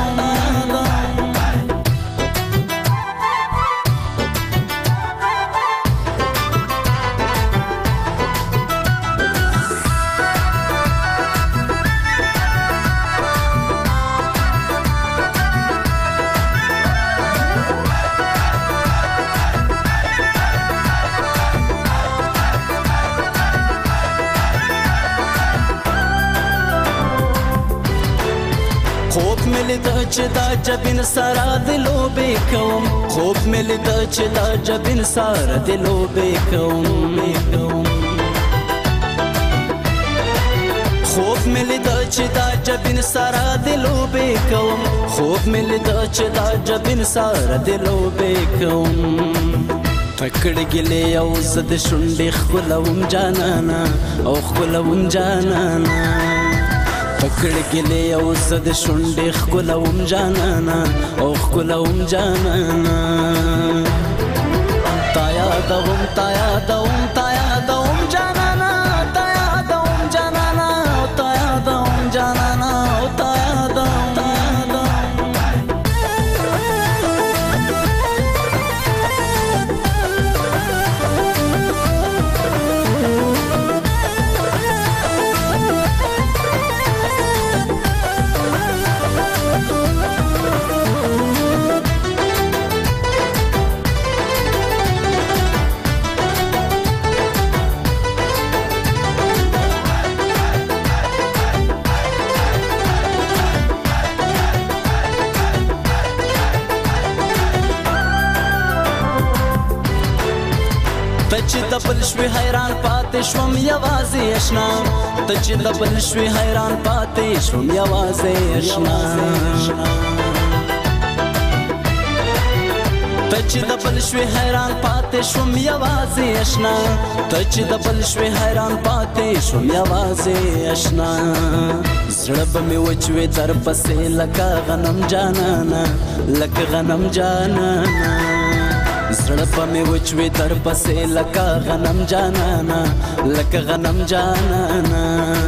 چې دا جبین سارا دلو بیکوم خوب مل د چې دا جبین سارا دلو بیکوم خوب مل د چې دا جبین سارا دلو بیکوم خوب مل د چې دا جبین سارا دلو بیکوم تکړ ګلې او زد شونډې خلوم جانانا او خلوم جانانا پکړ ګلې او زد شونډې خلوم جانانا او خلوم جانانا تا یادوم تا یادوم تا یادوم جانانا تا یادوم جانانا تا یادوم جانانا تا یادوم چې د بل شوي حیران پاتې شوم یوازې اشنا ته چې د بل شوي حیران پاتې شوم یوازې اشنا ته چې د بل شوي حیران پاتې شوم یوازې اشنا ته چې د بل شوي حیران پاتې شوم یوازې اشنا زړه به مې وچوي در پسې لکه غنم جانانا لکه غنم جانانا زړه په مې وچوي در پسې لکه غنم جانانا لکه غنم جانانا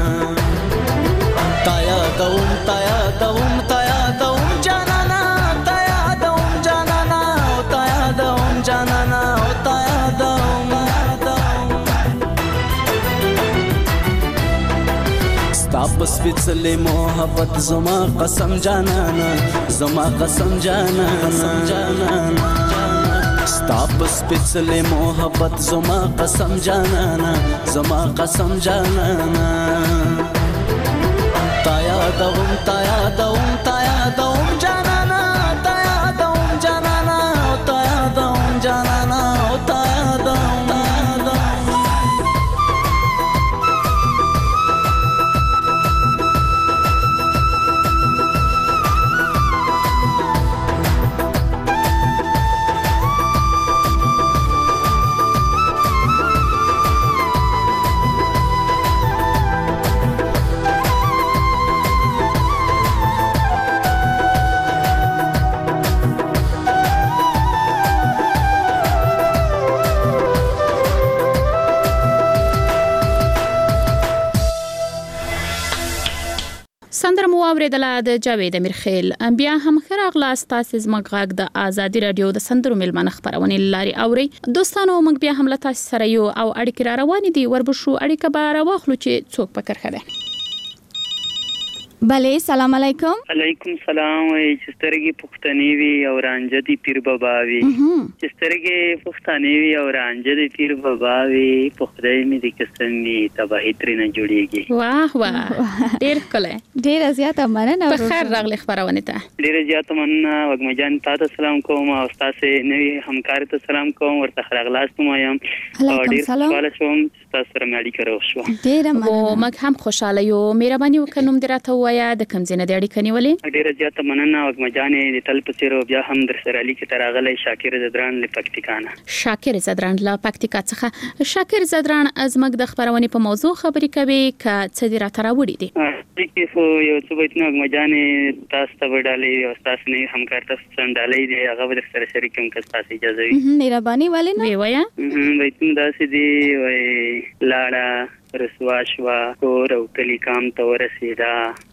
تا یادوم تا یادوم تا یادوم جانانا تا یادوم جانانا تا یادوم جانانا تا یادوم ستا په سپېڅلې محبت زما قسم جانانا زما قسم جانانا ستا په سپېڅلې محبت زما قسم جانانا زما قسم جانانا تا یادوم تا یادوم تا یادوم جانانا تا یادوم جانانا تا یادوم جانانا تا یادوم سندره مو اوریدله د جاوید امیرخیل. بیا هم خراغله تاسو زموږ غږ د ازادي رادیو د سندرو ملمنه خبرونه لاري اوري. دوستانو موږ بیا هم له تاسو سره یو او اړیکې را روانې دي وربشو اړیکه به راوخلو چې څوک پکړ خده. بله سلام علیکم. علیکم سلام. چې سترګې پښتنې وي او رانجه دي پیر بابا وي. چې سترګې پښتنې وي او رانجه دي پیر بابا وي په خدای مې دې قسمي تباهي ترې نه جوړيږي. واه واه ډېر کله ډېر زیاته مننه. په خیر راغلی خبرونه ته. ډېر زیاته مننه. وګم جان تاسو سلام کوم او تاسو نوې همکار ته سلام کوم ورته راغلاستم یم. ډېر خوشاله شوم تاسو سره مې اړیکه راوښوه. ډیره مننه. موږ هم خوشاله یو. مهرباني وکړئ نوم دې راته ووایه، د کوم ځای نه دې اړیکه نیولې؟ ډیره زیاته مننه وګما جانې د تل په څیر بیا هم در سره اړیکه تر راغلی شاکر زدران له پکتیکا نه. شاکر زدران له پکتیکا څخه. شاکر زدران زموږ د خبرونې په موضوع خبرې کوي ک څه دې راته راوړي دي؟ کې خو یو څه بیت نه وګما جانې تاسو ته وډالې او تاسو نه همکار تاسو څنډالې دي هغه در سره شریکم که تاسو اجازه وي. مهرباني والے نه وی ویا بیتونه داسې دي وای لاړه رسوا شوا کور او کلی کام ته ورسیدا.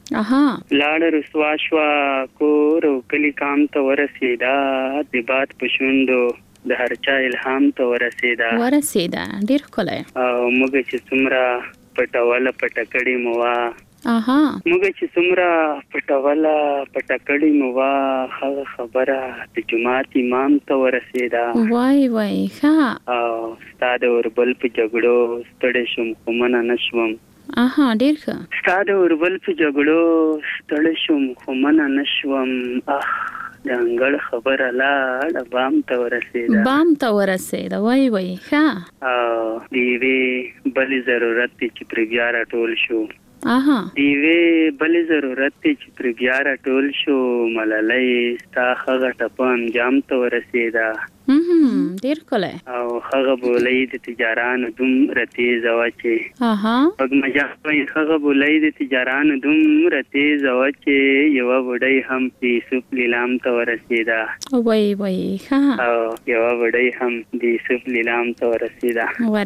لاړه رسوا شوا کور او کلی کام ته ورسیدا د باد پښوندو د هر چا الهام ته ورسیدا. ډیر ښکلی. او موږ چې څومره پټوله پټکړی موا موږ چې څومره پټوله پټکړی موا هغه خبره د جماعت امام ته ورسیدا. وای ښه. او ستاد وربل په جګړو ستړی شوم خو منه نشوم. ډیر ښه. ستاد وربل په جګړو ستړی شوم خو منه نشوم. د انګړ خبره لاړه بام ته ورسیدا. وای ښه. او دیوی بل ضرورت چې پر بیا راټول شو. دیوی بل ضرورت چې پر بیا راټول شو ملالۍ ستا هغه ټپه انجام ته ورسیدا. ډیر ښکلی. او هغه بولۍ د تجارانو دومره تیزه وه چې وږمجان هغه بولۍ د تجارانو دومره تیزه وه چې یوه بوډۍ هم د یوسف لیلام ته ورسیدا. وای ښه. او یوه بوډۍ هم د یوسف لیلام ته ورسیدا.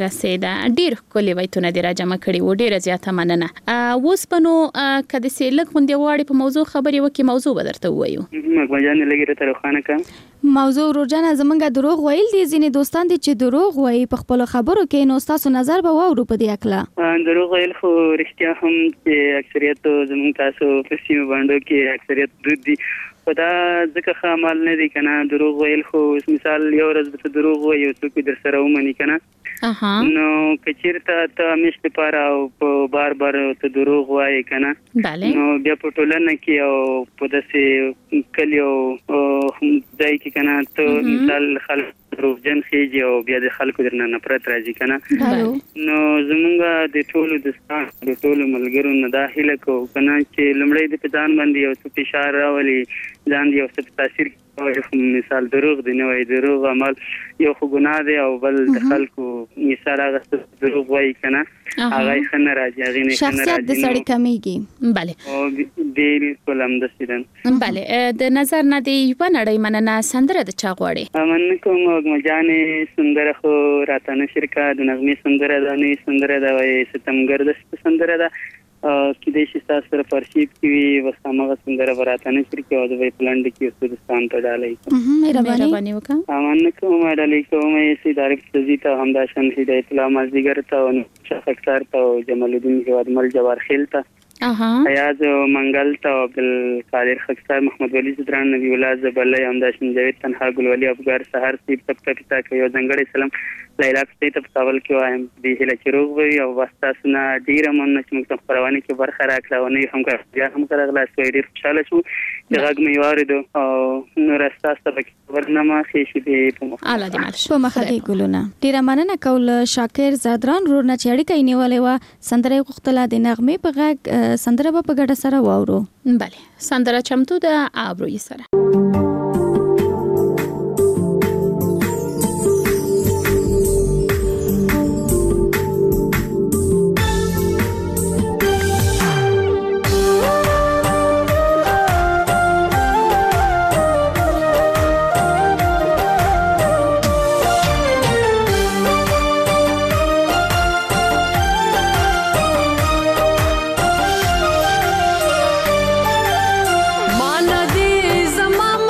ډیر ښکلي بیتونه دې راجمع کړي وو. ډیره زیاته مننه. اوس په نو که داسې لږ غوندې غواړې په موضوع خبرې وکړي موضوع به درته ووایو. وږمجانې لږ راته روښانه کړه موضوع. روزانه زمونږ دروغ ویل دي. ځینې دوستان دي چې دروغ وایي په خپل خبرو کې. نو تاسو نظر به واورو په دې اکلا. دروغ ویل خو رښتیا هم چې اکثریت زمونږ تاسو په سیمه باندې کې اکثریت دود دي. خدا ځکه ښه عمل نه دی کنه. دروغ ویل خو مثال یو ورځ به دروغ وایي یو څوک در سره ومني کنه. نو که چیرته ته همیشه لپاره او په بار ته دروغ وایي کنه نو بیا په ټولنه کې او په داسې کلی او ځای کې کنه ته مثال خلک دروغجن خېږي او بیا د خلکو درنه نفرت راځي کنه. نو زمونږ د ټولو دوستان د ټولو ملګرو نه دا هیله کوو کنه چې لومړی د په ځان باندې یو څه فشار راولي ځان یو څه تاثیر مثال دروغ دی نه وای. دروغ عمل یو خو ګناه دی او بل د خلکو مثال هغه دروغ وایي کنه هغه ښه نه راځي هغې نه شخصیت د سړي کمیږي. بله بالکل همداسې ده. بله د نظر نه د یوه نړۍ مننه. سندره د چا غواړې؟ مننه کوم وږمه جانې. سندره خو راته نه شرکه د نغمې سندره ده نوې سندره ده وایي ستمګر د سندره ده کېدای شي ستاسو سره په ارشیف کې وي بس هماغه سندره به راته نه شرکې او د به یې په لنډه کې استادستان ته ډالۍ کوم. مهرباني وکړه. مننه کوم ډالۍ کوم یې سید عارف سزي ته همداشان هدایت الله مازدیګر ته او شاه اختر ته او جمال الدین هیوادمل جوار خیل ته حیاض منگل ته عبدالقادر خکسار محمد ولی زدران نبی الله زبلی همداشان جاوید تنها ګلولي افګار سحر سیب تک پتا کوي یو ځنګړی سلام لیلا کسته ته کابل کې وایم د هله چروغ وي او واستاسونه ډیره مننه چې موږ ته خبرونه کې برخه راکړه او نه هم بیا هم راغلا سوي ډیر خوشاله شو چې غږ مې واردو او نو راستاسته په ورنامه خېشي به په مخ اعلی دې مالش په مخه دې ګلونه. ډیره مننه کول شاکر زادران رونه چړې کوي نیولې و سندره غختله د نغمه په غږ سندره په ګډه سره واورو. بله سندره چمتو ده ابروي سره. Mala di zaman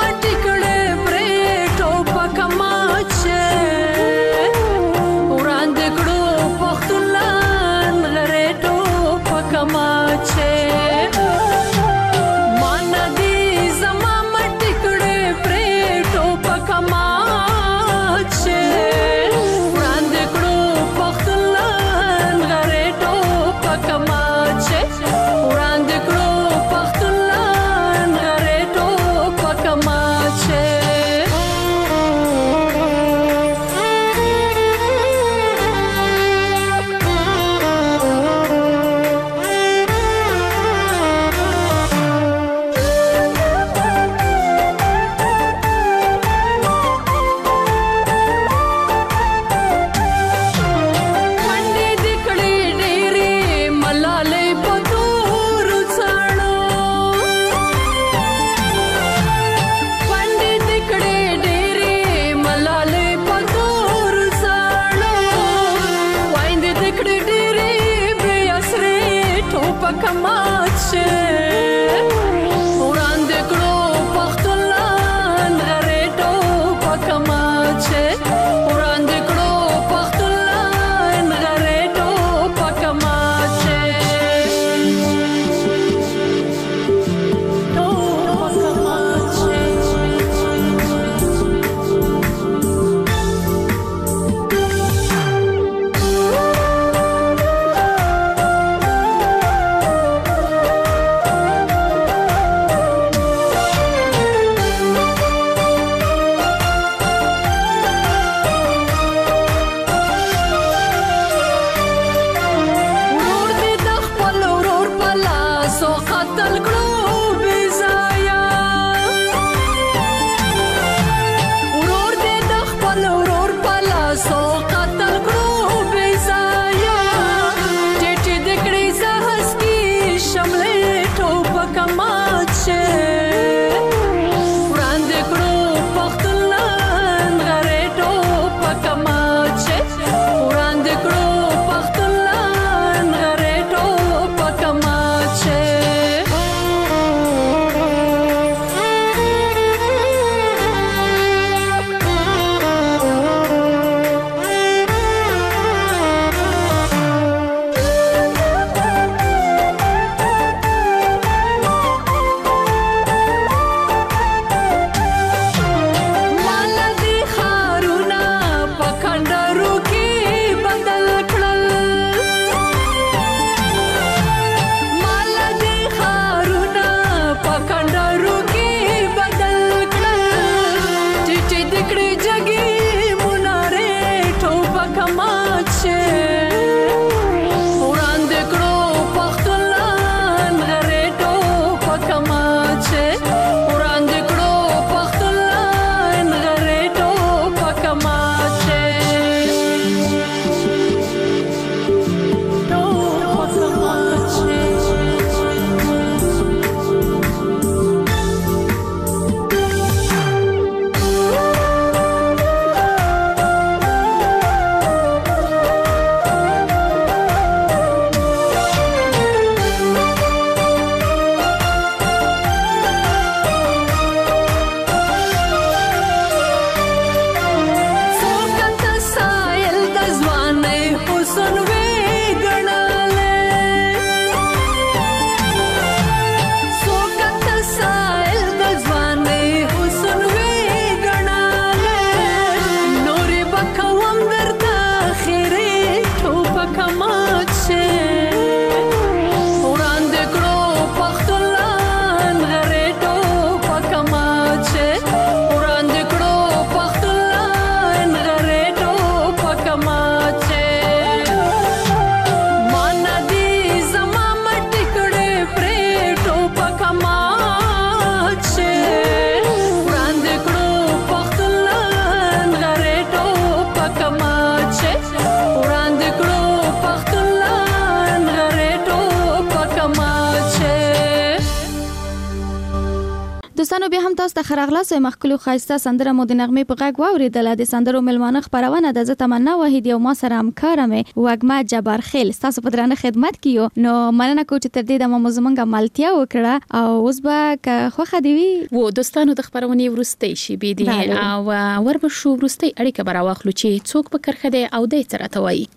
دوستانو بیا هم تاسو ته خراغلاس مخکلو خاصه سندره مو د نغمه په غږ واوریدله د سندرو ملمانه خبرونه د تمنا وحید یو ما سره همکار مې وګما جبار خیل تاسو په درانه خدمت کیو نو مننه کوم چې تر دې د مو زمونږه مالتیا وکړه او اوس به خوخه دی وو دوستانو د خبرونه ورستي شي بي دي او وربه شو ورستي اړیکه براواخلو چې څوک په کرخه دی او د ترته وای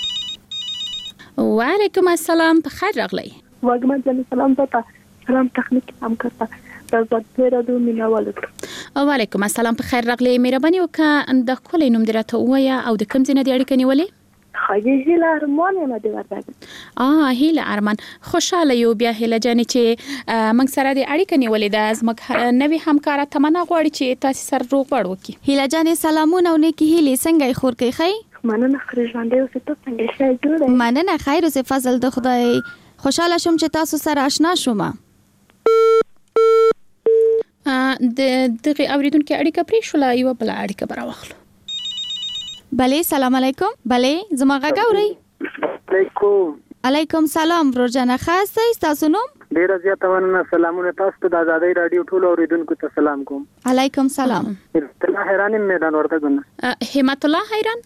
وعلیکم السلام په خیر راغلی وګما جن سلام سلام تخنیک هم کرتا زړه د مینوالو وعلیکم السلام په خیر راغلی مهرباني وکړه د کولې نوم درته وایا او د کوم ځای نه دی اړیکه نیولې خاجه هیله ارمان نه دی ورته هیله ارمان خوشاله یو بیا هیله جانې چې موږ سره د اړیکه نیولې د ازمک نوې همکارا تمنا غواړي چې تاسو سره روغ بړ وکړي هیله جانې سلامونه او نیکی هیله څنګه خور کوي خی مننه خري ژوندې اوسې ته څنګه شې جوړه مننه خیر اوسې فضل د خدای خوشاله شوم چې تاسو سره آشنا شوم دغه اوریدونکو اړیکه پرې شو لا یو بل اړیکه براوخلو بله سلام علیکم بله زما غاوري علیکم سلام روزانه خاصه تاسو نوم ډیر زیاته ونه سلامونه تاسو ته د آزادۍ رادیو ټول اوریدونکو ته سلام کوم علیکم سلام الله حیران میدان ورته ګنه همت الله حیران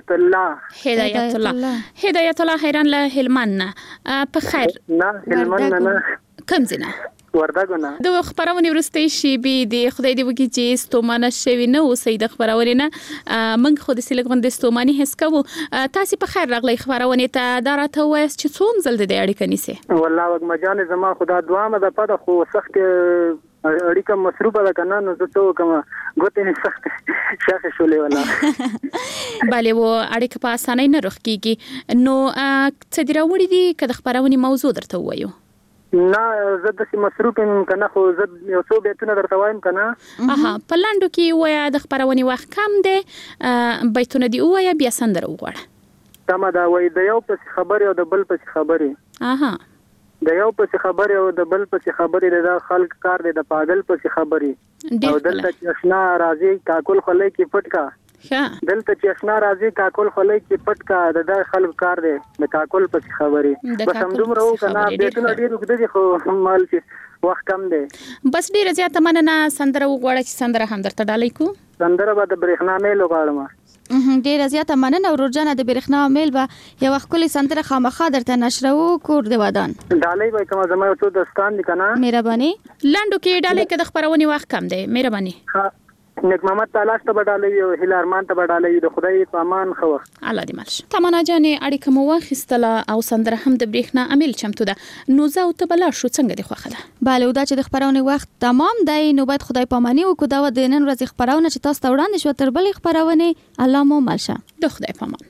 هدایت الله حیران له هلمند په خیر نه هلمند نه کوم ځای وردګونه د خبرونه ورستي شي بي د خدای دې وکي چې ستومانه شوی نه اوسې د خبرونه نه من خو د سیلګون د ستوماني حس کوو تاسو په خیر راغلی خبرونه ته دراته وایس چې څوم زل د اړیکه نیسه والله وګ مجان زما خدا دعا مده پد خو سخت اړیکه مصروفه ده کنه نو زه ته کوم ګوتې نه سخت شاخه شولې ولا bale و اړیکه په اسانۍ نه رخ کیږي نو څه دی راوړي دي که د خبرونه موضوع درته وایو نه زه د مصروف یم کنه خو زه یو څو بیتونه درته وایم کنه په لاندو کې وایا د خبرونه وخت کم دی بیتونه دی وایا بیا سندره وغواړه تمه دا وای د یو پس خبره او د بل پس خبره د یو پس خبره او د بل پس خبره د خلک کار دی د پاگل پس خبره او دلته چې آشنا راځي کاکل خلې کې پټکا دلته چې آشنا راځي کاکل خلې کې پټکا د خلک کار دی د کاکل پس خبره بس هم دومره وکنه بیتونه ډیر وګړي خو مال چې وخت کم دی بس ډیر زیاته مننه سندره وغواړه چې سندره هم درته ډالۍ کو سندره به د برېښنا میل وغواړم ډیر زیاته مننه ورجنه د برېښنا میل به یو خپل سندره خامخا درته نشرو کور دی ودان ډالۍ به کوم زما ته دستان دي کنه مهرباني لاندو کې ډالۍ کې د خبرونه وخت کم دی مهرباني نیک محمد تعالی ته بدالې او هیله ارمان ته بدالې د خدای په امان خو الله دې مالش تمنا جانې اړیکه مو واخیستله او سندره هم د برېښنا عامل چمتو ده نو زه او ته بلا شو څنګه دی خوخه ده bale ودا چې د خبرونه وخت تمام دی نو باید خدای پاماني وکړو دا د نن ورځې خبرونه چې تاسو ته وړاندې شو تر بلې خبرونه الله مو مالشه د خدای پامان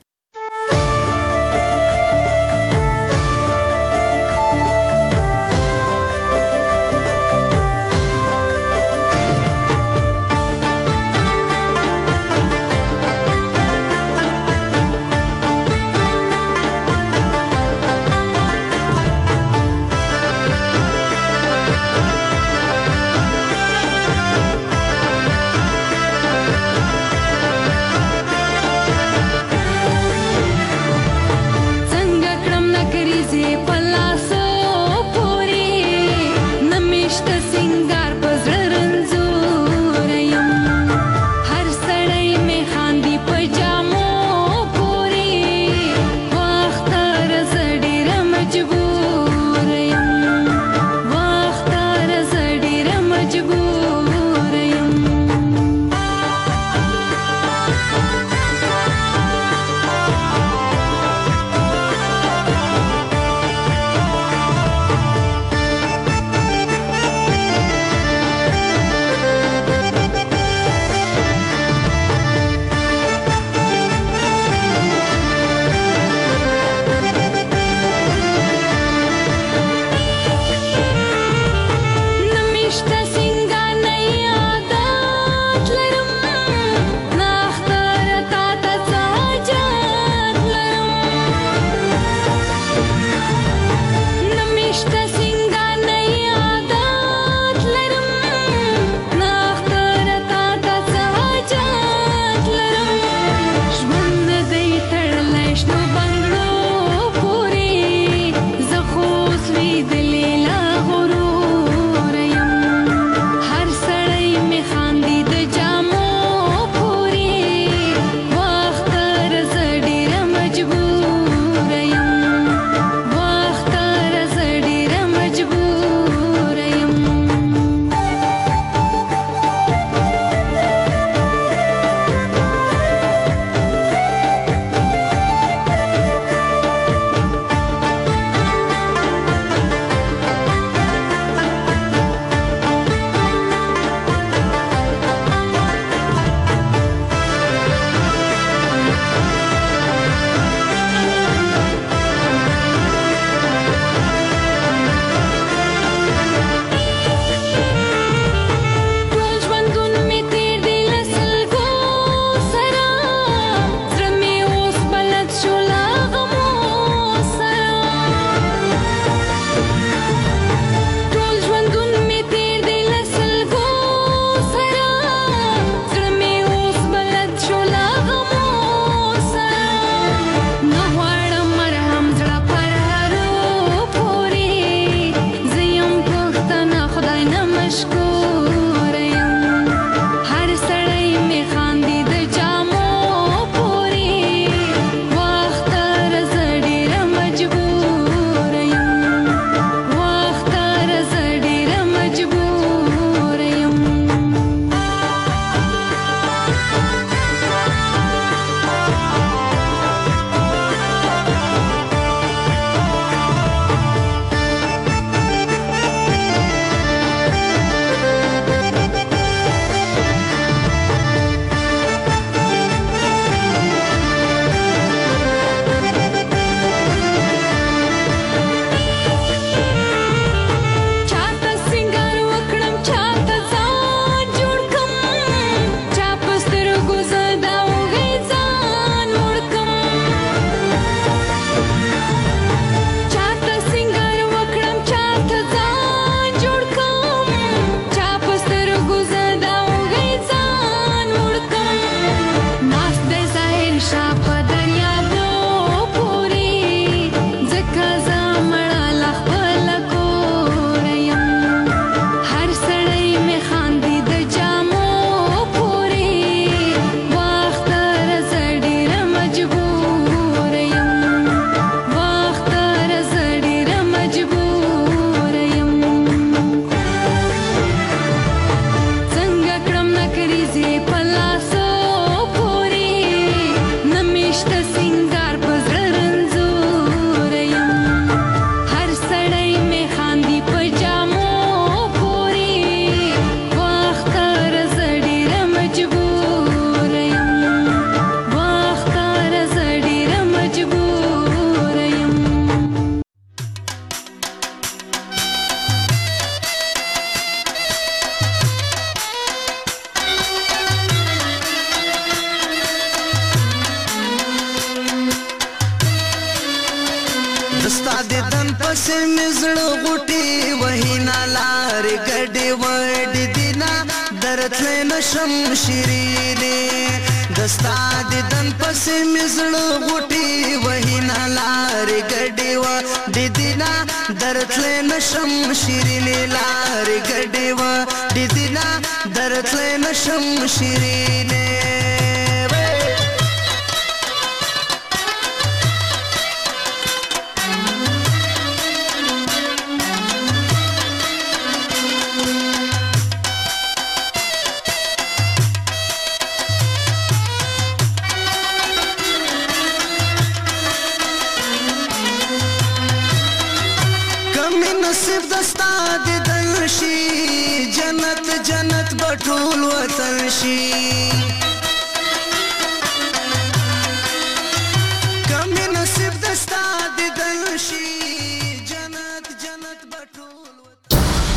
لارې ګډې وډې دینا درتلې نشم شیرینې دستا دیدن پسې مې زړه غوټې وهینا لارې ګډې وډې دینا درتلې نشم شیرینې لارې ګډې وډې دینا درتلې نشم شیرینې نصیب دستا دیدن شي جنت جنت بټول وطن شي